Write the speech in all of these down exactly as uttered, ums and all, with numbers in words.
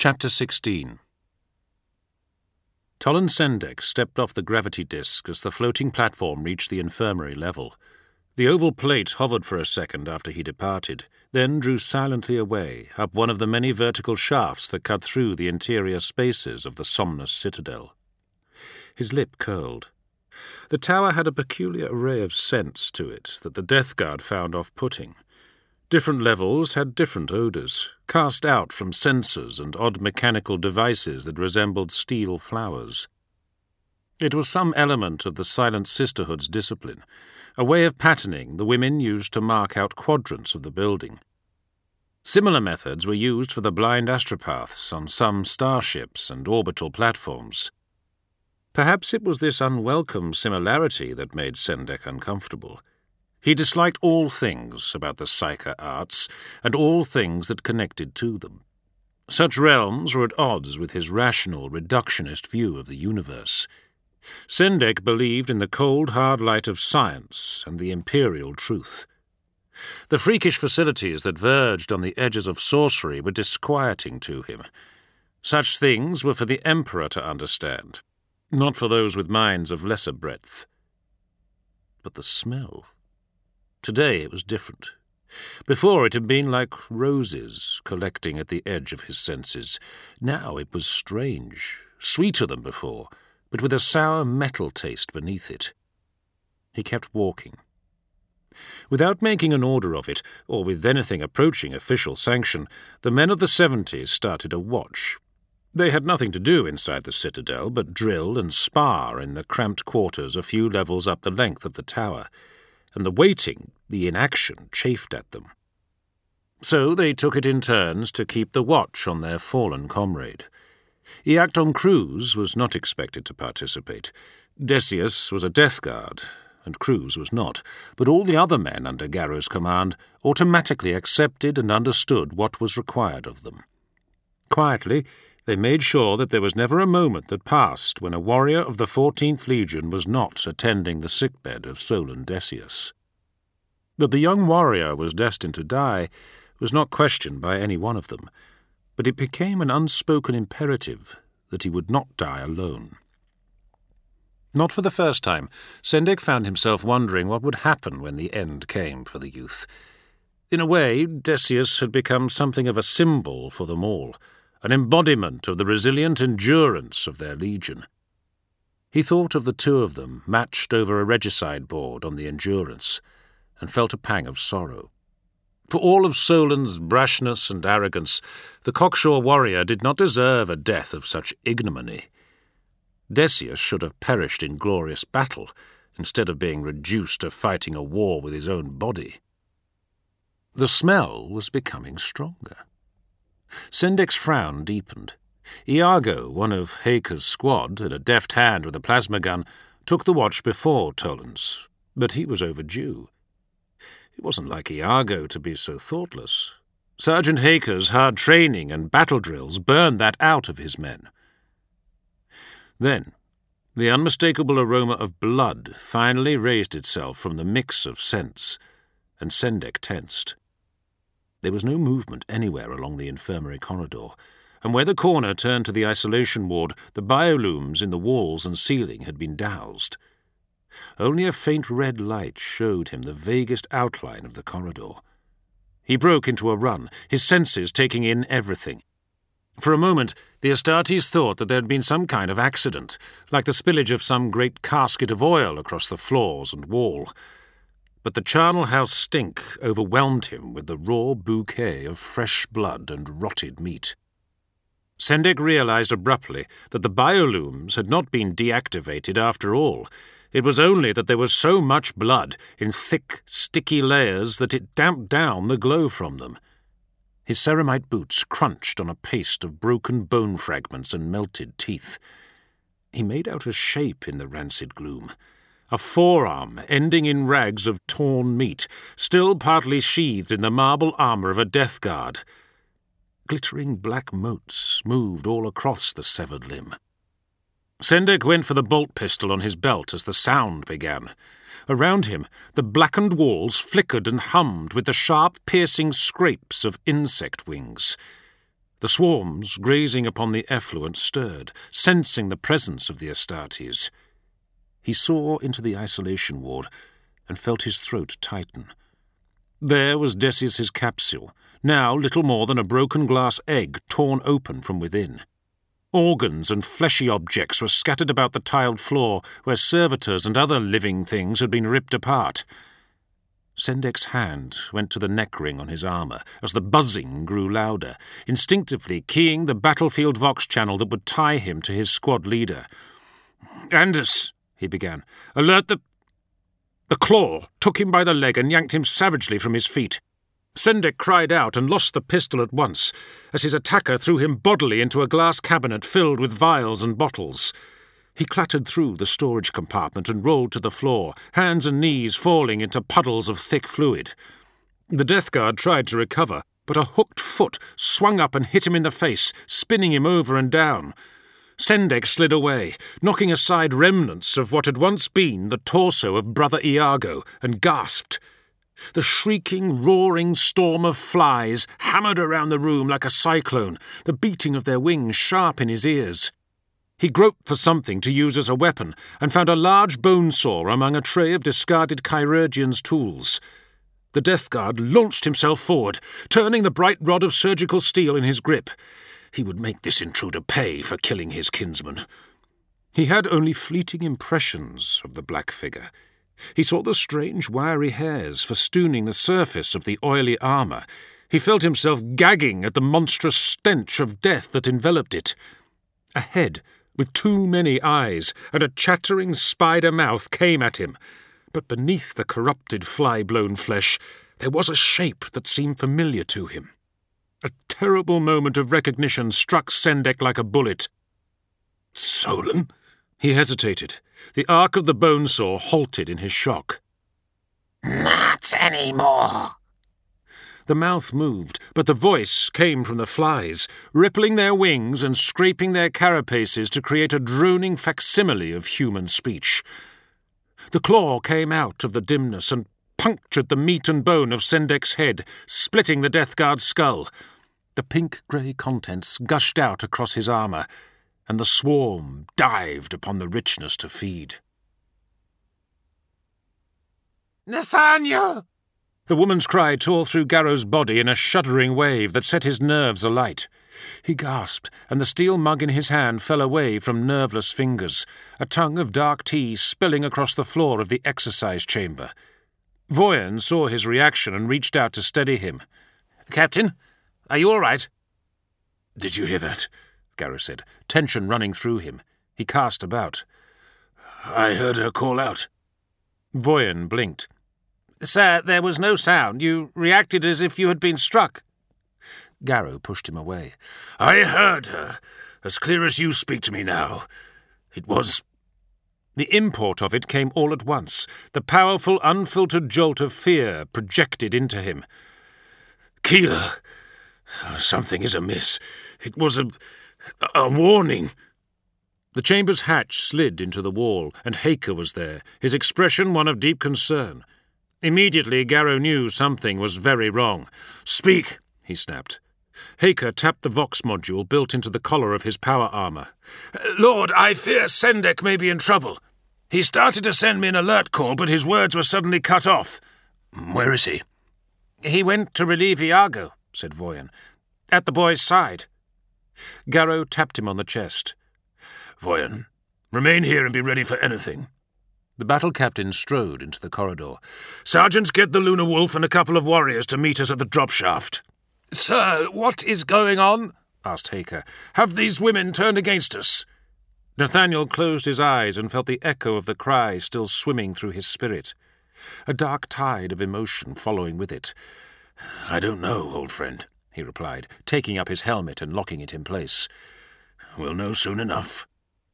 Chapter sixteen. Toland Sendek stepped off the gravity disk as the floating platform reached the infirmary level. The oval plate hovered for a second after he departed, then drew silently away up one of the many vertical shafts that cut through the interior spaces of the Somnus Citadel. His lip curled. The tower had a peculiar array of scents to it that the Death Guard found off-putting. Different levels had different odours, cast out from sensors and odd mechanical devices that resembled steel flowers. It was some element of the Silent Sisterhood's discipline, a way of patterning the women used to mark out quadrants of the building. Similar methods were used for the blind astropaths on some starships and orbital platforms. Perhaps it was this unwelcome similarity that made Sendek uncomfortable. He disliked all things about the Psyker arts, and all things that connected to them. Such realms were at odds with his rational, reductionist view of the universe. Sendek believed in the cold, hard light of science and the imperial truth. The freakish facilities that verged on the edges of sorcery were disquieting to him. Such things were for the Emperor to understand, not for those with minds of lesser breadth. But the smell... Today it was different. Before it had been like roses collecting at the edge of his senses. Now it was strange, sweeter than before, but with a sour metal taste beneath it. He kept walking. Without making an order of it, or with anything approaching official sanction, the men of the seventies started a watch. They had nothing to do inside the Citadel but drill and spar in the cramped quarters a few levels up the length of the tower, and the waiting, the inaction, chafed at them. So they took it in turns to keep the watch on their fallen comrade. Iacton Cruz was not expected to participate. Decius was a Death Guard, and Cruz was not, but all the other men under Garrow's command automatically accepted and understood what was required of them. Quietly, they made sure that there was never a moment that passed when a warrior of the fourteenth Legion was not attending the sickbed of Solon Decius. That the young warrior was destined to die was not questioned by any one of them, but it became an unspoken imperative that he would not die alone. Not for the first time, Sendek found himself wondering what would happen when the end came for the youth. In a way, Decius had become something of a symbol for them all, an embodiment of the resilient endurance of their legion. He thought of the two of them matched over a regicide board on the Endurance, and felt a pang of sorrow. For all of Solon's brashness and arrogance, the cocksure warrior did not deserve a death of such ignominy. Decius should have perished in glorious battle, instead of being reduced to fighting a war with his own body. The smell was becoming stronger. Sendek's frown deepened. Iago, one of Haker's squad, in a deft hand with a plasma gun, took the watch before Toland's, but he was overdue. It wasn't like Iago to be so thoughtless. Sergeant Haker's hard training and battle drills burned that out of his men. Then, the unmistakable aroma of blood finally raised itself from the mix of scents, and Sendek tensed. There was no movement anywhere along the infirmary corridor, and where the corner turned to the isolation ward, the biolumes in the walls and ceiling had been doused. Only a faint red light showed him the vaguest outline of the corridor. He broke into a run, his senses taking in everything. For a moment, the Astartes thought that there had been some kind of accident, like the spillage of some great casket of oil across the floors and wall. But the charnel house stink overwhelmed him with the raw bouquet of fresh blood and rotted meat. Sendek realized abruptly that the biolumes had not been deactivated after all. It was only that there was so much blood in thick, sticky layers that it damped down the glow from them. His ceramite boots crunched on a paste of broken bone fragments and melted teeth. He made out a shape in the rancid gloom. A forearm ending in rags of torn meat, still partly sheathed in the marble armour of a Death Guard. Glittering black motes moved all across the severed limb. Sendek went for the bolt pistol on his belt as the sound began. Around him, the blackened walls flickered and hummed with the sharp, piercing scrapes of insect wings. The swarms, grazing upon the effluent, stirred, sensing the presence of the Astartes. He saw into the isolation ward and felt his throat tighten. There was Decius's capsule, now little more than a broken glass egg torn open from within. Organs and fleshy objects were scattered about the tiled floor where servitors and other living things had been ripped apart. Sendek's hand went to the neck ring on his armour as the buzzing grew louder, instinctively keying the battlefield vox channel that would tie him to his squad leader. "Anders," he began, "alert the—" The claw took him by the leg and yanked him savagely from his feet. Sendek cried out and lost the pistol at once, as his attacker threw him bodily into a glass cabinet filled with vials and bottles. He clattered through the storage compartment and rolled to the floor, hands and knees falling into puddles of thick fluid. The Death Guard tried to recover, but a hooked foot swung up and hit him in the face, spinning him over and down. Sendek slid away, knocking aside remnants of what had once been the torso of Brother Iago, and gasped. The shrieking, roaring storm of flies hammered around the room like a cyclone, the beating of their wings sharp in his ears. He groped for something to use as a weapon and found a large bone saw among a tray of discarded chirurgeon's tools. The Death Guard launched himself forward, turning the bright rod of surgical steel in his grip. He would make this intruder pay for killing his kinsman. He had only fleeting impressions of the black figure. He saw the strange wiry hairs festooning the surface of the oily armour. He felt himself gagging at the monstrous stench of death that enveloped it. A head with too many eyes and a chattering spider mouth came at him, but beneath the corrupted fly-blown flesh there was a shape that seemed familiar to him. A terrible moment of recognition struck Sendek like a bullet. "Solon?" He hesitated. The arc of the bone saw halted in his shock. "Not anymore." The mouth moved, but the voice came from the flies, rippling their wings and scraping their carapaces to create a droning facsimile of human speech. The claw came out of the dimness and punctured the meat and bone of Sendek's head, splitting the Death Guard's skull. The pink-grey contents gushed out across his armour, and the swarm dived upon the richness to feed. "Nathaniel!" The woman's cry tore through Garrow's body in a shuddering wave that set his nerves alight. He gasped, and the steel mug in his hand fell away from nerveless fingers, a tongue of dark tea spilling across the floor of the exercise chamber. Voyan saw his reaction and reached out to steady him. "Captain, are you all right?" "Did you hear that?" Garrow said, tension running through him. He cast about. "I heard her call out." Voyan blinked. "Sir, there was no sound. You reacted as if you had been struck." Garrow pushed him away. "I heard her, as clear as you speak to me now. It was—" The import of it came all at once, the powerful, unfiltered jolt of fear projected into him. "Keeler, something is amiss. It was a... a warning." The chamber's hatch slid into the wall, and Haker was there, his expression one of deep concern. Immediately Garrow knew something was very wrong. "Speak," he snapped. Haker tapped the Vox module built into the collar of his power armour. "Lord, I fear Sendek may be in trouble. He started to send me an alert call, but his words were suddenly cut off. Where is he?" "He went to relieve Iago," said Voyan. "At the boy's side." Garrow tapped him on the chest. "Voyan, remain here and be ready for anything." The battle captain strode into the corridor. "Sergeants, get the Lunar Wolf and a couple of warriors to meet us at the drop shaft." "Sir, what is going on?" asked Haker. "Have these women turned against us?" Nathaniel closed his eyes and felt the echo of the cry still swimming through his spirit, a dark tide of emotion following with it. "I don't know, old friend," he replied, taking up his helmet and locking it in place. "We'll know soon enough."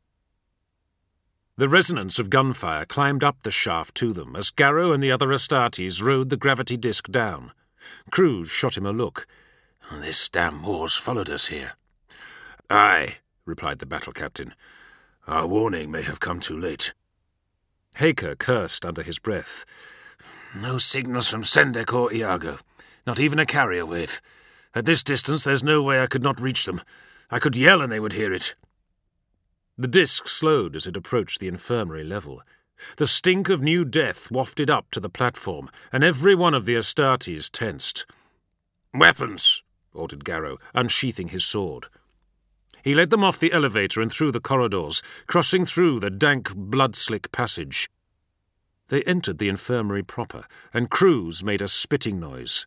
The resonance of gunfire climbed up the shaft to them as Garrow and the other Astartes rode the gravity disk down. Cruz shot him a look. "This damn war's followed us here." "Aye," replied the battle captain. "Our warning may have come too late." Haker cursed under his breath. "No signals from Sendek or Iago. Not even a carrier wave. At this distance, there's no way I could not reach them. I could yell and they would hear it. The disc slowed as it approached the infirmary level. The stink of new death wafted up to the platform, and every one of the Astartes tensed. "Weapons!" ordered Garrow, unsheathing his sword. He led them off the elevator and through the corridors, crossing through the dank, blood-slick passage. They entered the infirmary proper, and Cruz made a spitting noise.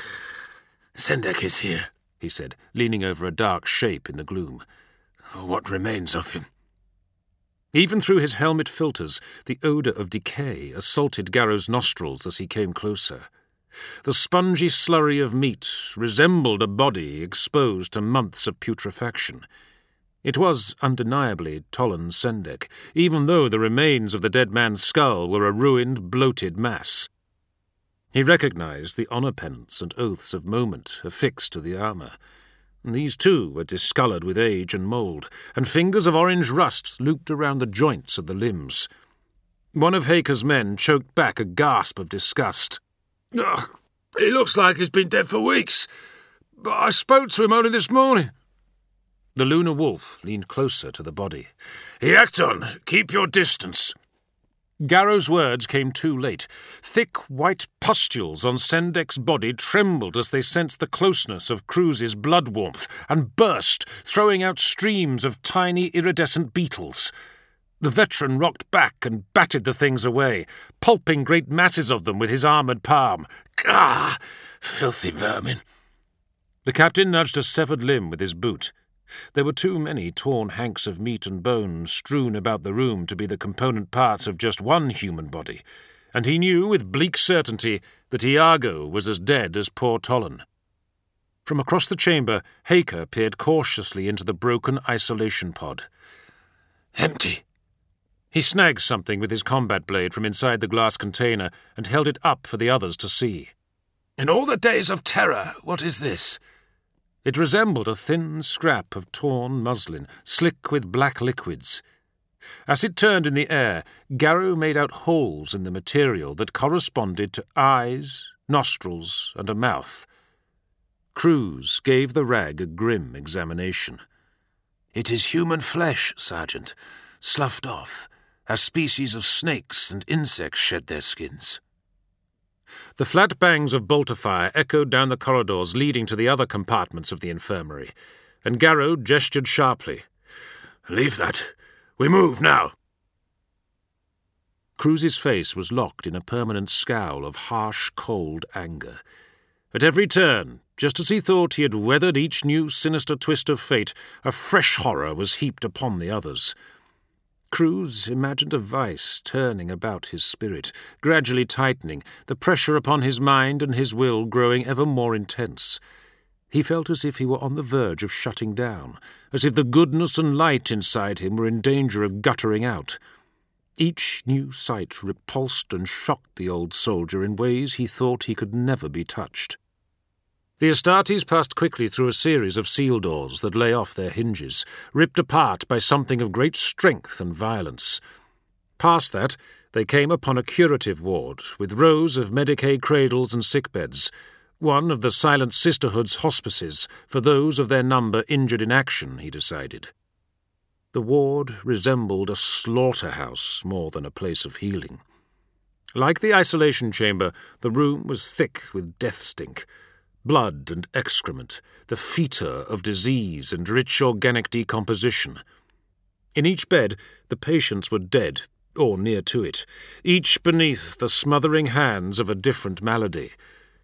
"Sendek is here," he said, leaning over a dark shape in the gloom. "What remains of him?" Even through his helmet filters, the odour of decay assaulted Garrow's nostrils as he came closer. The spongy slurry of meat resembled a body exposed to months of putrefaction. It was undeniably Tollon Sendek, even though the remains of the dead man's skull were a ruined, bloated mass. He recognized the honour pennants and oaths of moment affixed to the armour. These, too, were discoloured with age and mould, and fingers of orange rust looped around the joints of the limbs. One of Haker's men choked back a gasp of disgust. Ugh, he looks like he's been dead for weeks, but I spoke to him only this morning. The Lunar Wolf leaned closer to the body. "Iacton, keep your distance." Garrow's words came too late. Thick white pustules on Sendek's body trembled as they sensed the closeness of Cruz's blood warmth and burst, throwing out streams of tiny iridescent beetles. The veteran rocked back and batted the things away, pulping great masses of them with his armoured palm. "Gah! Filthy vermin." The captain nudged a severed limb with his boot. There were too many torn hanks of meat and bone strewn about the room to be the component parts of just one human body, and he knew with bleak certainty that Iago was as dead as poor Tollon. From across the chamber, Haker peered cautiously into the broken isolation pod. "Empty." He snagged something with his combat blade from inside the glass container and held it up for the others to see. "In all the days of terror, what is this?" It resembled a thin scrap of torn muslin, slick with black liquids. As it turned in the air, Garrow made out holes in the material that corresponded to eyes, nostrils, and a mouth. Cruz gave the rag a grim examination. "It is human flesh, Sergeant, sloughed off, as species of snakes and insects shed their skins." The flat bangs of bolter fire echoed down the corridors leading to the other compartments of the infirmary, and Garrow gestured sharply. "Leave that. We move now." Cruz's face was locked in a permanent scowl of harsh, cold anger. At every turn, just as he thought he had weathered each new sinister twist of fate, a fresh horror was heaped upon the others. Cruz imagined a vice turning about his spirit, gradually tightening, the pressure upon his mind and his will growing ever more intense. He felt as if he were on the verge of shutting down, as if the goodness and light inside him were in danger of guttering out. Each new sight repulsed and shocked the old soldier in ways he thought he could never be touched. The Astartes passed quickly through a series of seal doors that lay off their hinges, ripped apart by something of great strength and violence. Past that, they came upon a curative ward, with rows of Medicaid cradles and sickbeds, one of the Silent Sisterhood's hospices for those of their number injured in action, he decided. The ward resembled a slaughterhouse more than a place of healing. Like the isolation chamber, the room was thick with death stink, blood and excrement, the foetor of disease and rich organic decomposition. In each bed, the patients were dead, or near to it, each beneath the smothering hands of a different malady.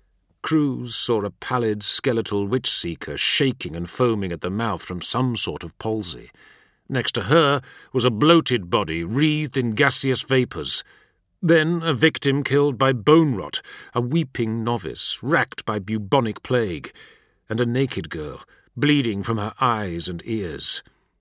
Cruz saw a pallid skeletal witch-seeker shaking and foaming at the mouth from some sort of palsy. Next to her was a bloated body wreathed in gaseous vapours. Then a victim killed by bone rot, a weeping novice racked by bubonic plague, and a naked girl, bleeding from her eyes and ears.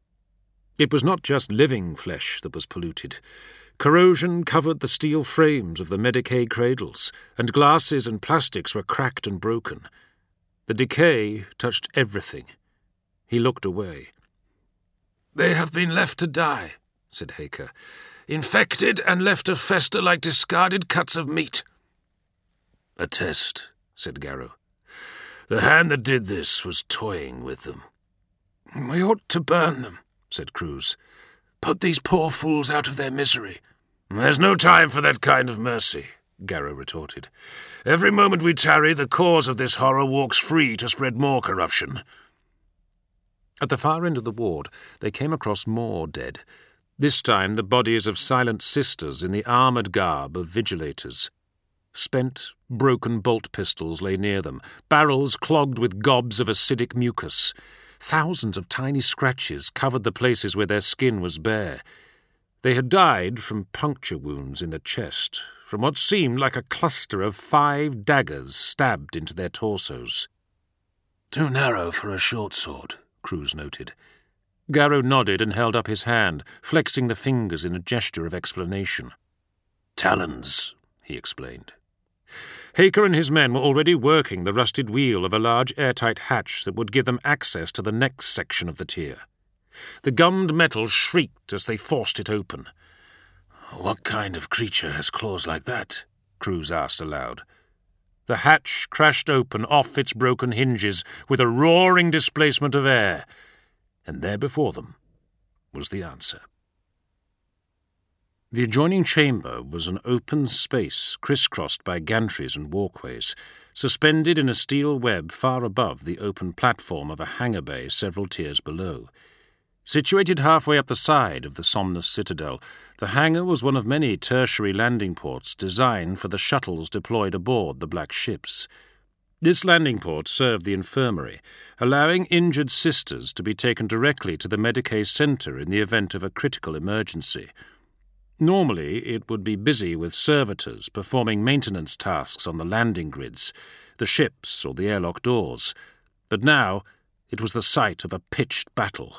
It was not just living flesh that was polluted. Corrosion covered the steel frames of the Medicaid cradles, and glasses and plastics were cracked and broken. The decay touched everything. He looked away. "They have been left to die," said Haker. "Infected and left to fester like discarded cuts of meat." "A test," said Garrow. The hand that did this was toying with them. We ought to burn them, said Cruz. Put these poor fools out of their misery. There's no time for that kind of mercy, Garrow retorted. Every moment we tarry, the cause of this horror walks free to spread more corruption. At the far end of the ward, they came across more dead. This time the bodies of silent sisters in the armoured garb of vigilators. Spent, broken bolt pistols lay near them, barrels clogged with gobs of acidic mucus. Thousands of tiny scratches covered the places where their skin was bare. They had died from puncture wounds in the chest, from what seemed like a cluster of five daggers stabbed into their torsos. Too narrow for a short sword, Cruz noted. Garrow nodded and held up his hand, flexing the fingers in a gesture of explanation. Talons, he explained. Haker and his men were already working the rusted wheel of a large airtight hatch that would give them access to the next section of the tier. The gummed metal shrieked as they forced it open. What kind of creature has claws like that? Cruz asked aloud. The hatch crashed open off its broken hinges with a roaring displacement of air, and there before them was the answer. The adjoining chamber was an open space crisscrossed by gantries and walkways, suspended in a steel web far above the open platform of a hangar bay several tiers below. Situated halfway up the side of the Somnus Citadel, the hangar was one of many tertiary landing ports designed for the shuttles deployed aboard the Black ships. This landing port served the infirmary, allowing injured sisters to be taken directly to the Medicae Centre in the event of a critical emergency. Normally, it would be busy with servitors performing maintenance tasks on the landing grids, the ships or the airlock doors, but now it was the site of a pitched battle.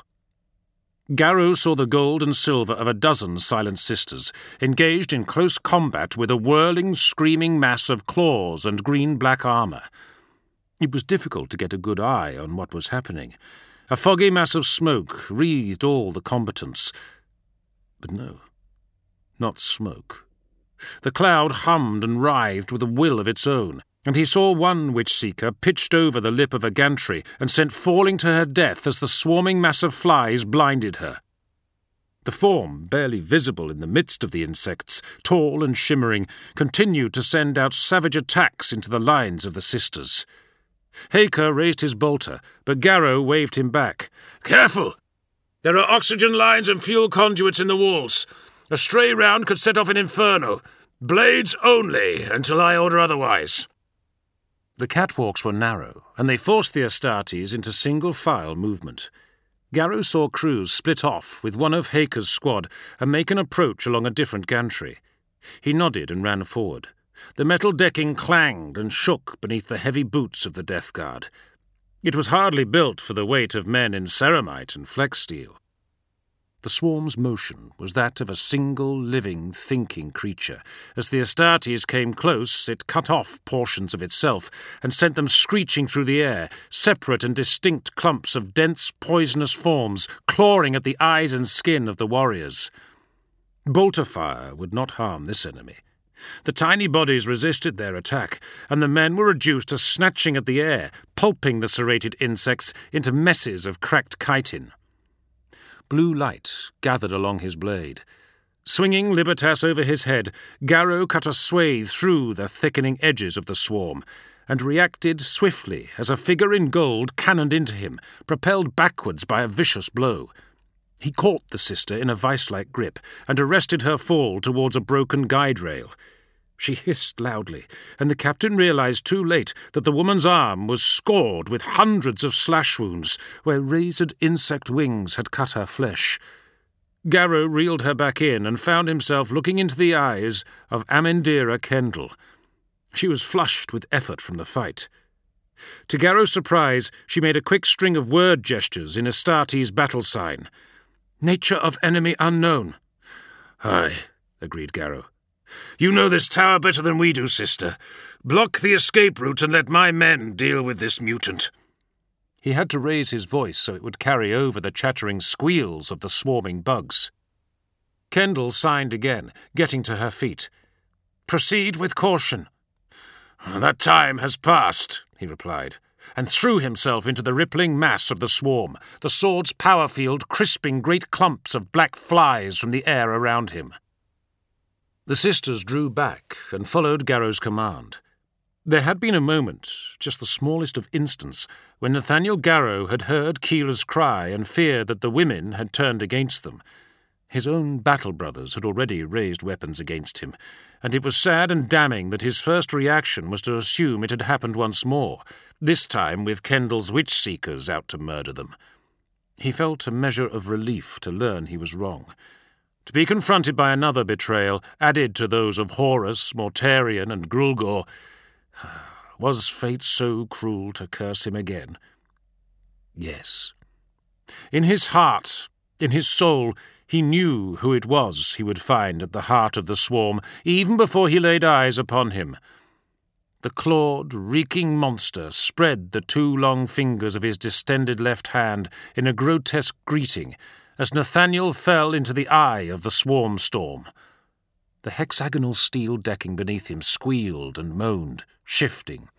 Garrow saw the gold and silver of a dozen Silent Sisters, engaged in close combat with a whirling, screaming mass of claws and green-black armour. It was difficult to get a good eye on what was happening. A foggy mass of smoke wreathed all the combatants. But no. Not smoke. The cloud hummed and writhed with a will of its own, and he saw one witch-seeker pitched over the lip of a gantry and sent falling to her death as the swarming mass of flies blinded her. The form, barely visible in the midst of the insects, tall and shimmering, continued to send out savage attacks into the lines of the sisters. Haker raised his bolter, but Garrow waved him back. "Careful! There are oxygen lines and fuel conduits in the walls. A stray round could set off an inferno. Blades only, until I order otherwise." The catwalks were narrow, and they forced the Astartes into single-file movement. Garrow saw Cruz split off with one of Haker's squad and make an approach along a different gantry. He nodded and ran forward. The metal decking clanged and shook beneath the heavy boots of the Death Guard. It was hardly built for the weight of men in ceramite and flex steel. The swarm's motion was that of a single, living, thinking creature. As the Astartes came close, it cut off portions of itself and sent them screeching through the air, separate and distinct clumps of dense, poisonous forms, clawing at the eyes and skin of the warriors. Bolter fire would not harm this enemy. The tiny bodies resisted their attack, and the men were reduced to snatching at the air, pulping the serrated insects into messes of cracked chitin. Blue light gathered along his blade. Swinging Libertas over his head, Garrow cut a swathe through the thickening edges of the swarm, and reacted swiftly as a figure in gold cannoned into him, propelled backwards by a vicious blow. He caught the sister in a vice-like grip and arrested her fall towards a broken guide rail. She hissed loudly, and the captain realized too late that the woman's arm was scored with hundreds of slash wounds where razored insect wings had cut her flesh. Garrow reeled her back in and found himself looking into the eyes of Amendira Kendall. She was flushed with effort from the fight. To Garrow's surprise, she made a quick string of word gestures in Astartes' battle sign. "Nature of enemy unknown." "Aye," agreed Garrow. "You know this tower better than we do, sister. Block the escape route and let my men deal with this mutant." He had to raise his voice so it would carry over the chattering squeals of the swarming bugs. Kendall signed again, getting to her feet. "Proceed with caution." "That time has passed," he replied. and threw himself into the rippling mass of the swarm, the sword's power field crisping great clumps of black flies from the air around him. The sisters drew back and followed Garrow's command. There had been a moment, just the smallest of instants, when Nathaniel Garrow had heard Keeler's cry and feared that the women had turned against them. His own battle brothers had already raised weapons against him, and it was sad and damning that his first reaction was to assume it had happened once more, this time with Kendall's witch-seekers out to murder them. He felt a measure of relief to learn he was wrong. To be confronted by another betrayal, added to those of Horus, Mortarion, and Grulgor, was fate so cruel to curse him again? Yes. In his heart, in his soul, he knew who it was he would find at the heart of the swarm, even before he laid eyes upon him. The clawed, reeking monster spread the two long fingers of his distended left hand in a grotesque greeting as Nathaniel fell into the eye of the swarm storm. The hexagonal steel decking beneath him squealed and moaned, shifting.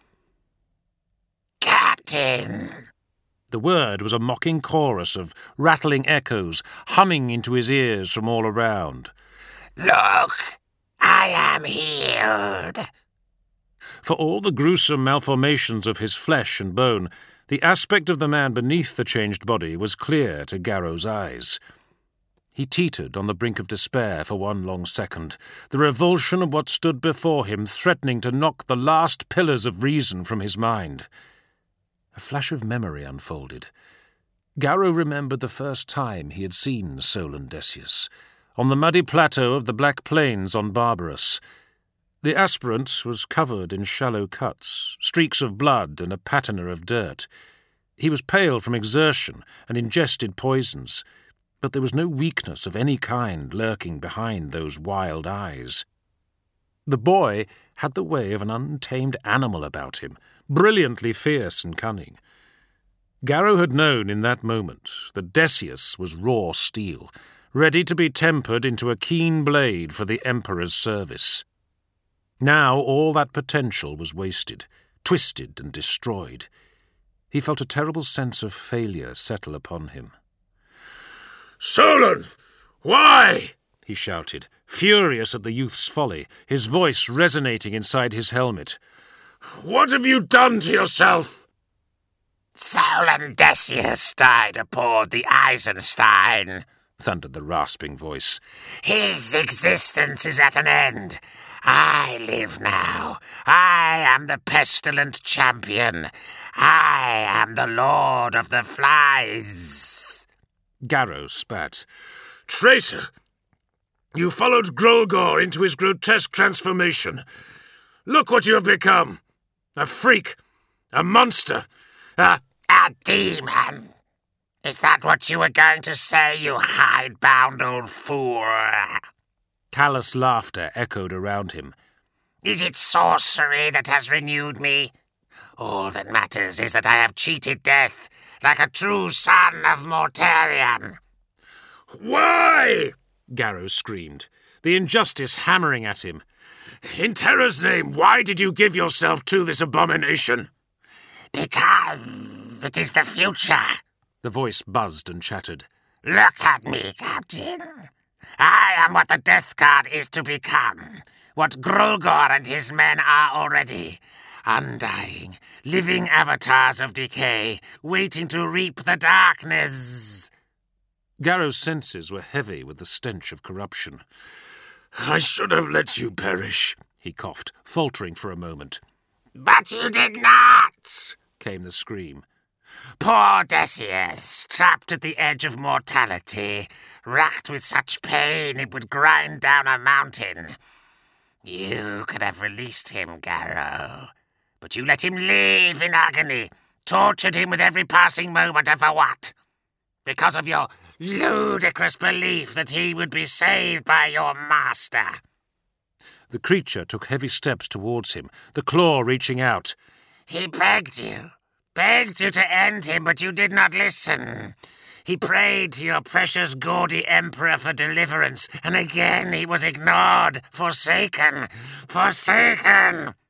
"Captain!" The word was a mocking chorus of rattling echoes humming into his ears from all around. "Look, I am healed." For all the gruesome malformations of his flesh and bone, the aspect of the man beneath the changed body was clear to Garrow's eyes. He teetered on the brink of despair for one long second, the revulsion of what stood before him threatening to knock the last pillars of reason from his mind. A flash of memory unfolded. Garrow remembered the first time he had seen Solon Decius, on the muddy plateau of the Black Plains on Barbarous. The aspirant was covered in shallow cuts, streaks of blood and a patina of dirt. He was pale from exertion and ingested poisons, but there was no weakness of any kind lurking behind those wild eyes. The boy had the way of an untamed animal about him, brilliantly fierce and cunning. Garrow had known in that moment that Decius was raw steel, ready to be tempered into a keen blade for the Emperor's service. Now all that potential was wasted, twisted and destroyed. He felt a terrible sense of failure settle upon him. "Solon! Why?" he shouted, furious at the youth's folly, his voice resonating inside his helmet. "What have you done to yourself?" "Solon Decius died aboard the Eisenstein," thundered the rasping voice. "His existence is at an end. I live now. I am the pestilent champion. I am the Lord of the Flies." Garrow spat. "Traitor! You followed Grulgor into his grotesque transformation. Look what you have become. A freak. A monster. A... A demon. Is that what you were going to say, you hide-bound old fool?" Callous laughter echoed around him. "Is it sorcery that has renewed me? All that matters is that I have cheated death, like a true son of Mortarion." "Why?" Garrow screamed, the injustice hammering at him. "In Terra's name, why did you give yourself to this abomination?" "Because it is the future." The voice buzzed and chattered. "Look at me, Captain. I am what the Death Guard is to become, what Grulgor and his men are already. Undying, living avatars of decay, waiting to reap the darkness." Garrow's senses were heavy with the stench of corruption. "I should have let you perish," he coughed, faltering for a moment. "But you did not," came the scream. "Poor Decius, trapped at the edge of mortality, racked with such pain it would grind down a mountain. You could have released him, Garrow, but you let him live in agony, tortured him with every passing moment, and for what? Because of your ludicrous belief that he would be saved by your master." The creature took heavy steps towards him, the claw reaching out. "He begged you, begged you to end him, but you did not listen. He prayed to your precious gaudy emperor for deliverance, and again he was ignored, forsaken, forsaken."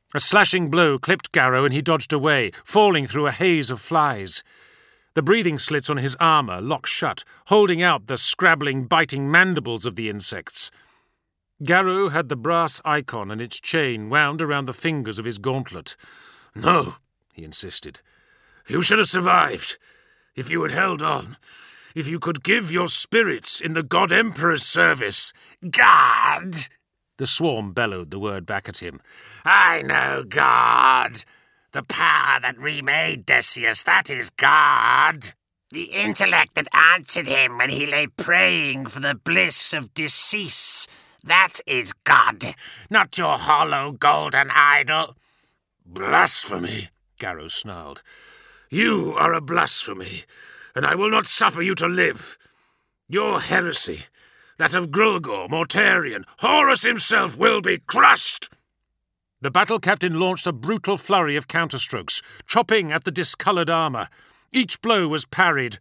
A slashing blow clipped Garrow and he dodged away, falling through a haze of flies. The breathing slits on his armour locked shut, holding out the scrabbling, biting mandibles of the insects. Garrow had the brass icon and its chain wound around the fingers of his gauntlet. "No," he insisted. "You should have survived. If you had held on. If you could give your spirits in the God Emperor's service." God! The swarm bellowed the word back at him. I know God. The power that remade Decius, that is God. The intellect that answered him when he lay praying for the bliss of decease, that is God, not your hollow golden idol. "Blasphemy," Garrow snarled. "You are a blasphemy, and I will not suffer you to live. Your heresy, that of Grulgor, Mortarion, Horus himself, will be crushed." The battle captain launched a brutal flurry of counterstrokes, chopping at the discoloured armour. Each blow was parried.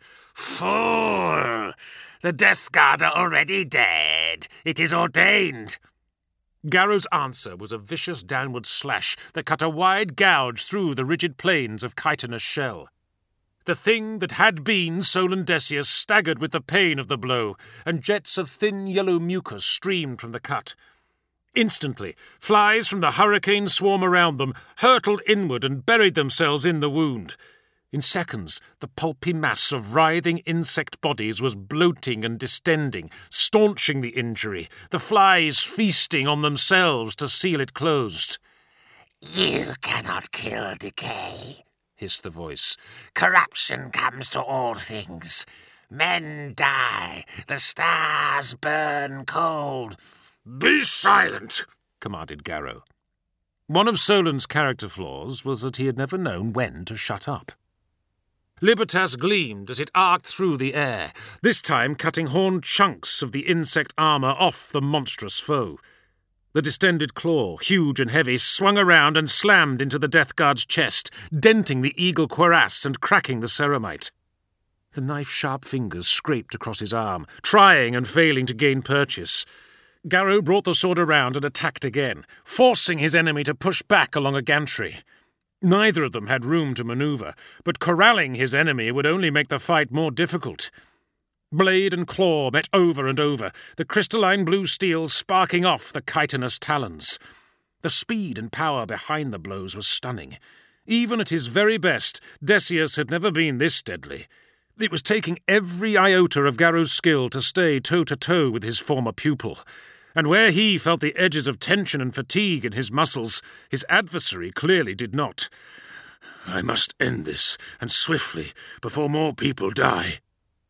"Fool! The Death Guard are already dead. It is ordained." Garrow's answer was a vicious downward slash that cut a wide gouge through the rigid planes of chitinous shell. The thing that had been Solon Decius staggered with the pain of the blow, and jets of thin yellow mucus streamed from the cut. Instantly, flies from the hurricane swarm around them hurtled inward and buried themselves in the wound. In seconds, the pulpy mass of writhing insect bodies was bloating and distending, staunching the injury, the flies feasting on themselves to seal it closed. "You cannot kill decay," hissed the voice. "Corruption comes to all things. Men die, the stars burn cold." "Be silent," commanded Garrow. One of Solon's character flaws was that he had never known when to shut up. Libertas gleamed as it arced through the air, this time cutting horned chunks of the insect armour off the monstrous foe. The distended claw, huge and heavy, swung around and slammed into the Death Guard's chest, denting the eagle cuirass and cracking the ceramite. The knife-sharp fingers scraped across his arm, trying and failing to gain purchase. Garrow brought the sword around and attacked again, forcing his enemy to push back along a gantry. Neither of them had room to manoeuvre, but corralling his enemy would only make the fight more difficult. Blade and claw met over and over, the crystalline blue steel sparking off the chitinous talons. The speed and power behind the blows was stunning. Even at his very best, Decius had never been this deadly. It was taking every iota of Garrow's skill to stay toe-to-toe with his former pupil, and where he felt the edges of tension and fatigue in his muscles, his adversary clearly did not. "I must end this, and swiftly, before more people die."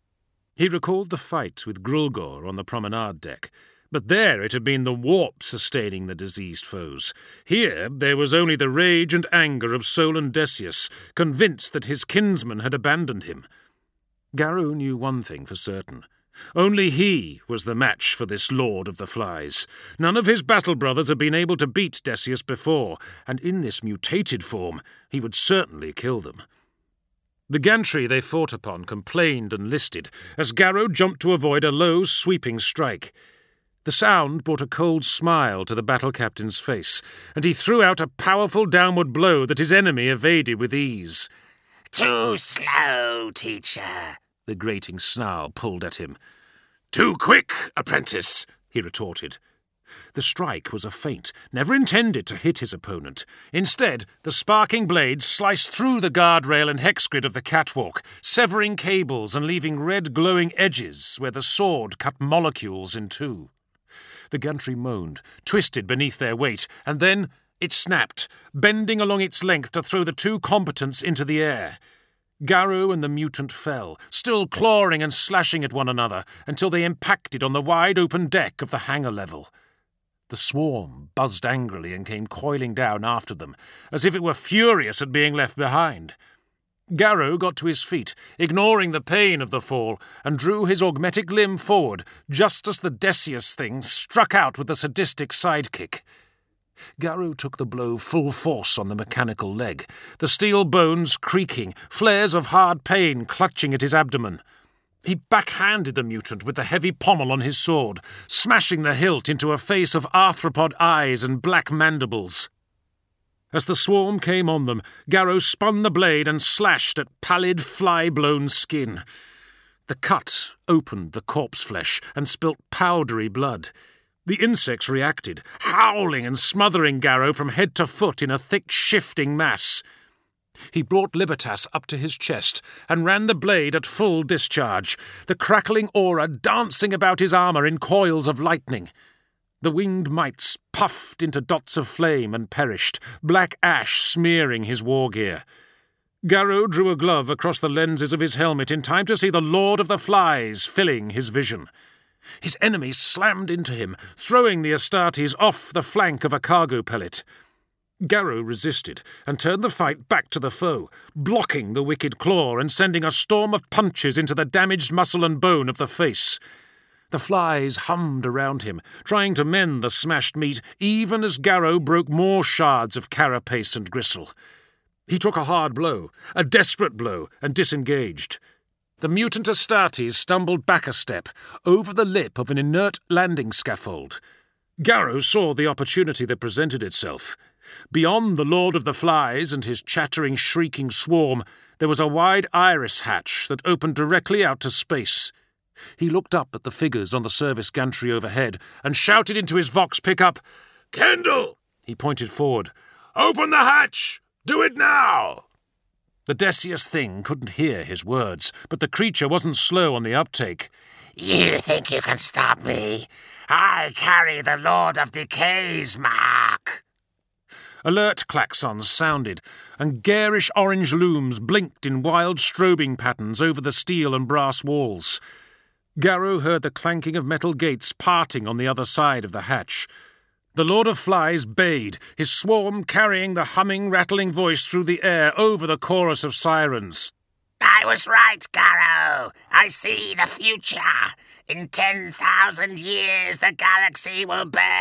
He recalled the fight with Grulgor on the promenade deck, but there it had been the warp sustaining the diseased foes. Here there was only the rage and anger of Solon Decius, convinced that his kinsman had abandoned him. Garrow knew one thing for certain. Only he was the match for this Lord of the Flies. None of his battle brothers had been able to beat Decius before, and in this mutated form he would certainly kill them. The gantry they fought upon complained and listed, as Garrow jumped to avoid a low, sweeping strike. The sound brought a cold smile to the battle captain's face, and he threw out a powerful downward blow that his enemy evaded with ease. "Too slow, teacher," the grating snarl pulled at him. "Too quick, apprentice," he retorted. The strike was a feint, never intended to hit his opponent. Instead, the sparking blade sliced through the guardrail and hex grid of the catwalk, severing cables and leaving red glowing edges where the sword cut molecules in two. The gantry moaned, twisted beneath their weight, and then it snapped, bending along its length to throw the two combatants into the air. Garrow and the mutant fell, still clawing and slashing at one another, until they impacted on the wide-open deck of the hangar level. The swarm buzzed angrily and came coiling down after them, as if it were furious at being left behind. Garrow got to his feet, ignoring the pain of the fall, and drew his augmetic limb forward, just as the Decius thing struck out with a sadistic sidekick. Garrow took the blow full force on the mechanical leg, the steel bones creaking, flares of hard pain clutching at his abdomen. He backhanded the mutant with the heavy pommel on his sword, smashing the hilt into a face of arthropod eyes and black mandibles. As the swarm came on them, Garrow spun the blade and slashed at pallid, fly-blown skin. The cut opened the corpse flesh and spilt powdery blood. The insects reacted, howling and smothering Garrow from head to foot in a thick, shifting mass. He brought Libertas up to his chest and ran the blade at full discharge, the crackling aura dancing about his armour in coils of lightning. The winged mites puffed into dots of flame and perished, black ash smearing his war gear. Garrow drew a glove across the lenses of his helmet in time to see the Lord of the Flies filling his vision. His enemies slammed into him, throwing the Astartes off the flank of a cargo pellet. Garrow resisted and turned the fight back to the foe, blocking the wicked claw and sending a storm of punches into the damaged muscle and bone of the face. The flies hummed around him, trying to mend the smashed meat, even as Garrow broke more shards of carapace and gristle. He took a hard blow, a desperate blow, and disengaged. The mutant Astartes stumbled back a step, over the lip of an inert landing scaffold. Garrow saw the opportunity that presented itself. Beyond the Lord of the Flies and his chattering, shrieking swarm, there was a wide iris hatch that opened directly out to space. He looked up at the figures on the service gantry overhead and shouted into his Vox pickup, "Kendall!" He pointed forward. "Open the hatch! Do it now!" The Decius thing couldn't hear his words, but the creature wasn't slow on the uptake. You think you can stop me? I carry the Lord of Decay's mark. Alert klaxons sounded, and garish orange looms blinked in wild strobing patterns over the steel and brass walls. Garrow heard the clanking of metal gates parting on the other side of the hatch. The Lord of Flies bayed, his swarm carrying the humming, rattling voice through the air over the chorus of sirens. I was right, Garrow. I see the future. In ten thousand years, the galaxy will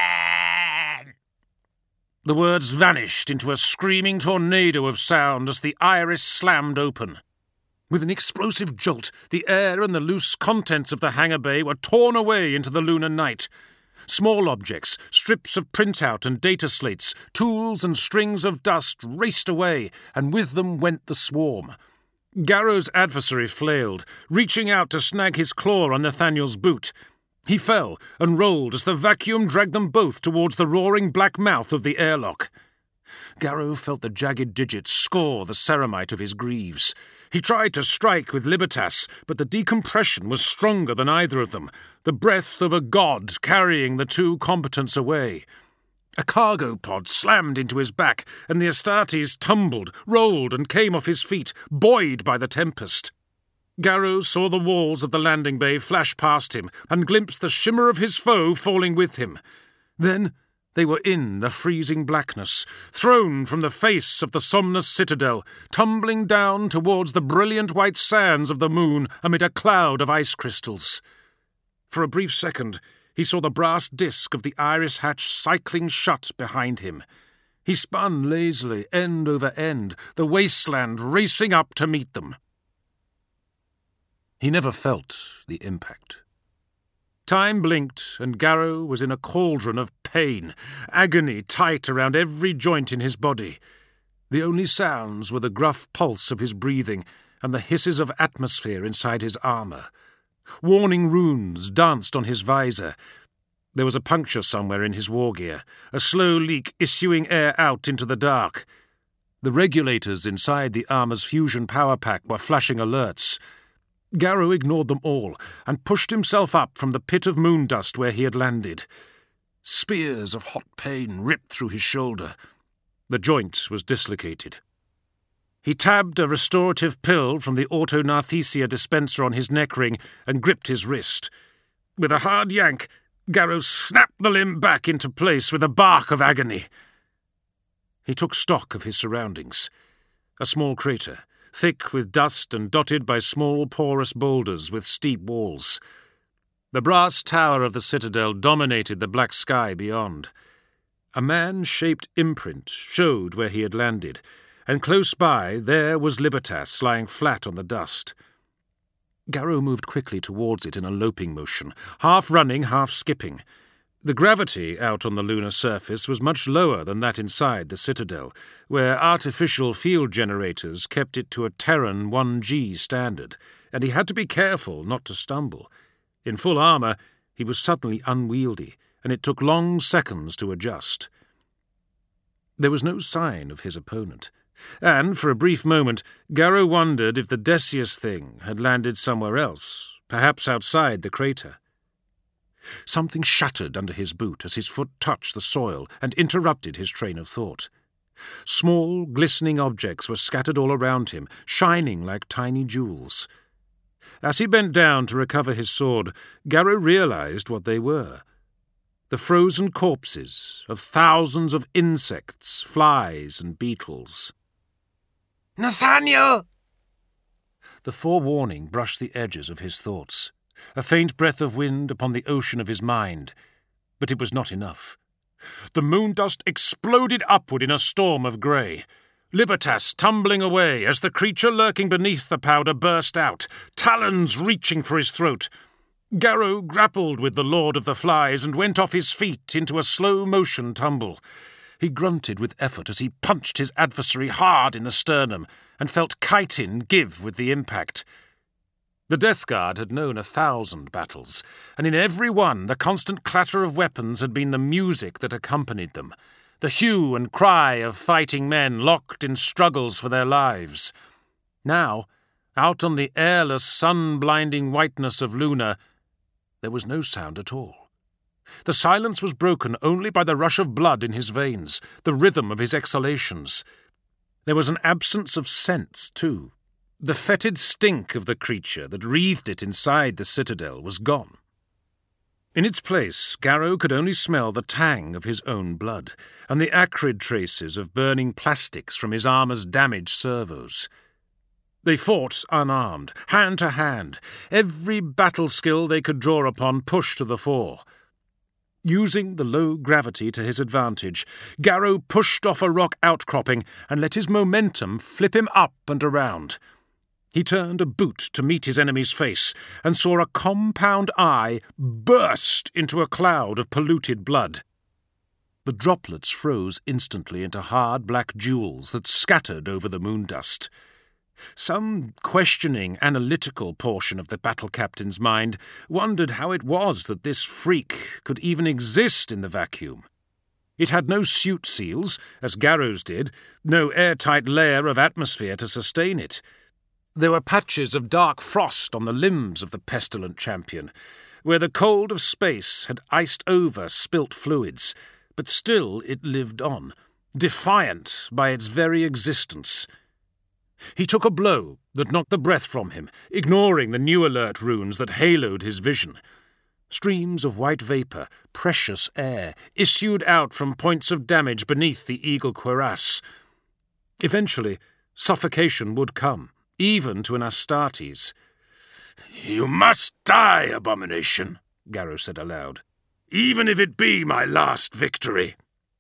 burn. The words vanished into a screaming tornado of sound as the iris slammed open. With an explosive jolt, the air and the loose contents of the hangar bay were torn away into the lunar night. Small objects, strips of printout and data slates, tools and strings of dust raced away, and with them went the swarm. Garrow's adversary flailed, reaching out to snag his claw on Nathaniel's boot. He fell and rolled as the vacuum dragged them both towards the roaring black mouth of the airlock. Garrow felt the jagged digits score the ceramite of his greaves. He tried to strike with Libertas, but the decompression was stronger than either of them, the breath of a god carrying the two combatants away. A cargo pod slammed into his back, and the Astartes tumbled, rolled, and came off his feet, buoyed by the tempest. Garrow saw the walls of the landing bay flash past him, and glimpsed the shimmer of his foe falling with him. Then they were in the freezing blackness, thrown from the face of the Somnus Citadel, tumbling down towards the brilliant white sands of the moon amid a cloud of ice crystals. For a brief second, he saw the brass disk of the iris hatch cycling shut behind him. He spun lazily, end over end, the wasteland racing up to meet them. He never felt the impact. Time blinked, and Garrow was in a cauldron of pain, agony tight around every joint in his body. The only sounds were the gruff pulse of his breathing and the hisses of atmosphere inside his armour. Warning runes danced on his visor. There was a puncture somewhere in his war gear, a slow leak issuing air out into the dark. The regulators inside the armour's fusion power pack were flashing alerts. Garrow ignored them all and pushed himself up from the pit of moon dust where he had landed. Spears of hot pain ripped through his shoulder. The joint was dislocated. He tabbed a restorative pill from the auto-narthesia dispenser on his neck ring and gripped his wrist. With a hard yank, Garrow snapped the limb back into place with a bark of agony. He took stock of his surroundings. A small crater, thick with dust and dotted by small porous boulders with steep walls. The brass tower of the citadel dominated the black sky beyond. A man-shaped imprint showed where he had landed, and close by there was Libertas lying flat on the dust. Garrow moved quickly towards it in a loping motion, half running, half skipping. The gravity out on the lunar surface was much lower than that inside the Citadel, where artificial field generators kept it to a Terran one G standard, and he had to be careful not to stumble. In full armour, he was suddenly unwieldy, and it took long seconds to adjust. There was no sign of his opponent, and for a brief moment Garrow wondered if the Decius thing had landed somewhere else, perhaps outside the crater. Something shattered under his boot as his foot touched the soil and interrupted his train of thought. Small, glistening objects were scattered all around him, shining like tiny jewels. As he bent down to recover his sword, Garrow realized what they were. The frozen corpses of thousands of insects, flies, and beetles. Nathaniel! The forewarning brushed the edges of his thoughts. A faint breath of wind upon the ocean of his mind. But it was not enough. The moon dust exploded upward in a storm of grey. Libertas tumbling away as the creature lurking beneath the powder burst out, talons reaching for his throat. Garrow grappled with the Lord of the Flies and went off his feet into a slow-motion tumble. He grunted with effort as he punched his adversary hard in the sternum and felt chitin give with the impact. The Death Guard had known a thousand battles, and in every one the constant clatter of weapons had been the music that accompanied them, the hue and cry of fighting men locked in struggles for their lives. Now, out on the airless, sun-blinding whiteness of Luna, there was no sound at all. The silence was broken only by the rush of blood in his veins, the rhythm of his exhalations. There was an absence of sense, too. The fetid stink of the creature that wreathed it inside the Citadel was gone. In its place, Garrow could only smell the tang of his own blood, and the acrid traces of burning plastics from his armour's damaged servos. They fought unarmed, hand to hand, every battle skill they could draw upon pushed to the fore. Using the low gravity to his advantage, Garrow pushed off a rock outcropping and let his momentum flip him up and around. He turned a boot to meet his enemy's face and saw a compound eye burst into a cloud of polluted blood. The droplets froze instantly into hard black jewels that scattered over the moon dust. Some questioning, analytical portion of the battle captain's mind wondered how it was that this freak could even exist in the vacuum. It had no suit seals, as Garrow's did, no airtight layer of atmosphere to sustain it. There were patches of dark frost on the limbs of the pestilent champion, where the cold of space had iced over spilt fluids, but still it lived on, defiant by its very existence. He took a blow that knocked the breath from him, ignoring the new alert runes that haloed his vision. Streams of white vapour, precious air, issued out from points of damage beneath the eagle cuirass. Eventually, suffocation would come, even to an Astartes. "You must die, abomination," Garrow said aloud, "even if it be my last victory."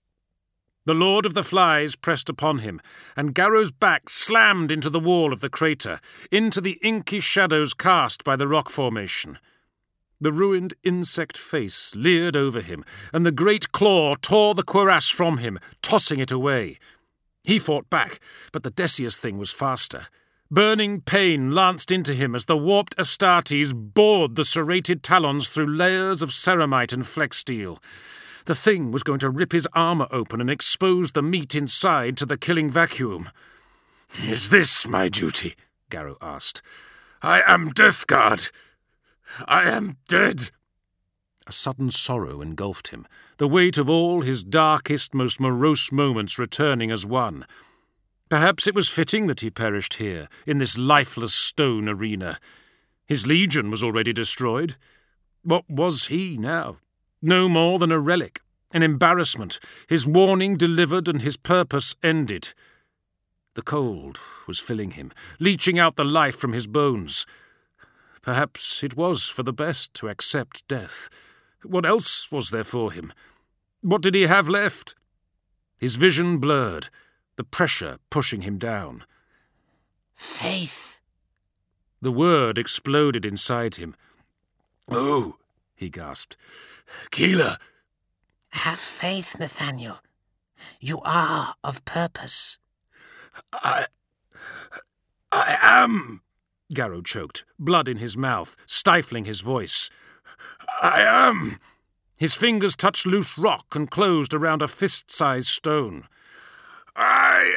The Lord of the Flies pressed upon him, and Garrow's back slammed into the wall of the crater, into the inky shadows cast by the rock formation. The ruined insect face leered over him, and the great claw tore the cuirass from him, tossing it away. He fought back, but the Decius thing was faster. Burning pain lanced into him as the warped Astartes bored the serrated talons through layers of ceramite and flex steel. The thing was going to rip his armour open and expose the meat inside to the killing vacuum. "Is this my duty?" Garrow asked. "I am Death Guard. I am dead." A sudden sorrow engulfed him, the weight of all his darkest, most morose moments returning as one. Perhaps it was fitting that he perished here, in this lifeless stone arena. His legion was already destroyed. What was he now? No more than a relic, an embarrassment, his warning delivered and his purpose ended. The cold was filling him, leaching out the life from his bones. Perhaps it was for the best to accept death. What else was there for him? What did he have left? His vision blurred, the pressure pushing him down. Faith. The word exploded inside him. "Oh," he gasped. "Keelah, Have faith, Nathaniel. You are of purpose. I... I am... Garrow choked, blood in his mouth, stifling his voice. I am... His fingers touched loose rock and closed around a fist-sized stone. I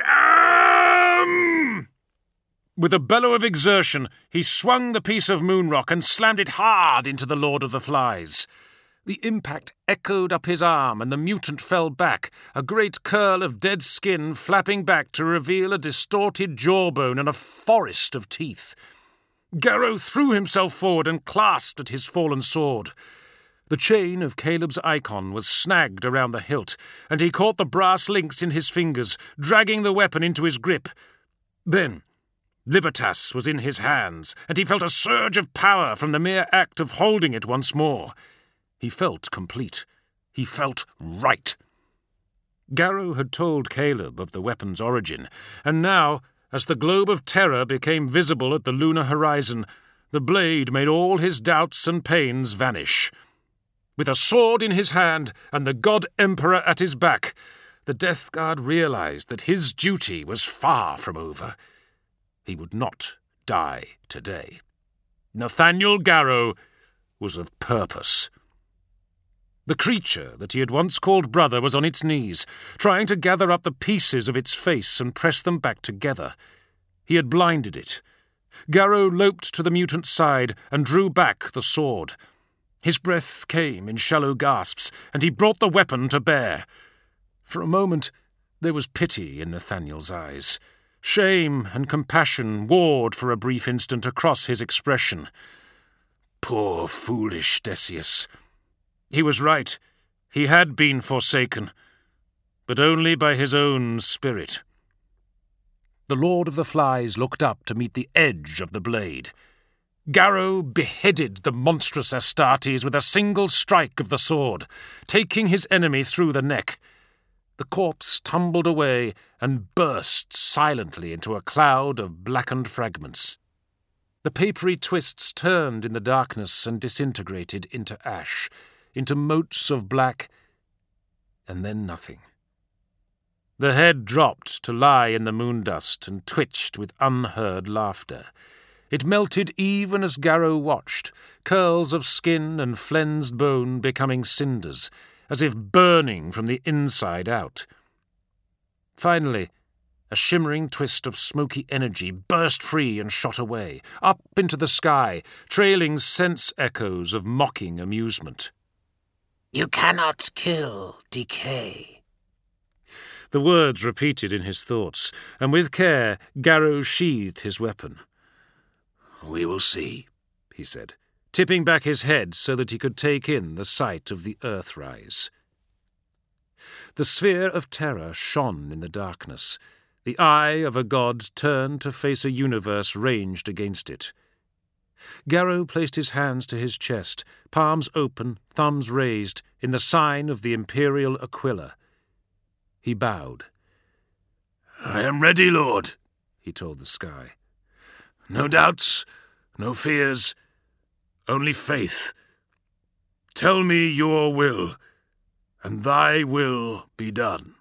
am... With a bellow of exertion, he swung the piece of moon rock and slammed it hard into the Lord of the Flies. The impact echoed up his arm, and the mutant fell back, a great curl of dead skin flapping back to reveal a distorted jawbone and a forest of teeth. Garrow threw himself forward and clasped at his fallen sword. The chain of Caleb's icon was snagged around the hilt, and he caught the brass links in his fingers, dragging the weapon into his grip. Then Libertas was in his hands, and he felt a surge of power from the mere act of holding it once more. He felt complete. He felt right. Garrow had told Caleb of the weapon's origin, and now, as the globe of terror became visible at the lunar horizon, the blade made all his doubts and pains vanish. With a sword in his hand and the God Emperor at his back, the Death Guard realized that his duty was far from over. He would not die today. Nathaniel Garrow was of purpose. The creature that he had once called brother was on its knees, trying to gather up the pieces of its face and press them back together. He had blinded it. Garrow loped to the mutant's side and drew back the sword. His breath came in shallow gasps, and he brought the weapon to bear. For a moment, there was pity in Nathaniel's eyes. Shame and compassion warred for a brief instant across his expression. Poor, foolish Decius. He was right. He had been forsaken, but only by his own spirit. The Lord of the Flies looked up to meet the edge of the blade. Garrow beheaded the monstrous Astartes with a single strike of the sword, taking his enemy through the neck. The corpse tumbled away and burst silently into a cloud of blackened fragments. The papery twists turned in the darkness and disintegrated into ash, into motes of black, and then nothing. The head dropped to lie in the moondust and twitched with unheard laughter. It melted even as Garrow watched, curls of skin and flensed bone becoming cinders, as if burning from the inside out. Finally, a shimmering twist of smoky energy burst free and shot away, up into the sky, trailing sense echoes of mocking amusement. You cannot kill decay. The words repeated in his thoughts, and with care Garrow sheathed his weapon. We will see, he said, tipping back his head so that he could take in the sight of the Earthrise. The sphere of terror shone in the darkness. The eye of a god turned to face a universe ranged against it. Garrow placed his hands to his chest, palms open, thumbs raised, in the sign of the Imperial Aquila. He bowed. I am ready, Lord, he told the sky. No doubts, no fears, only faith. Tell me your will, and thy will be done.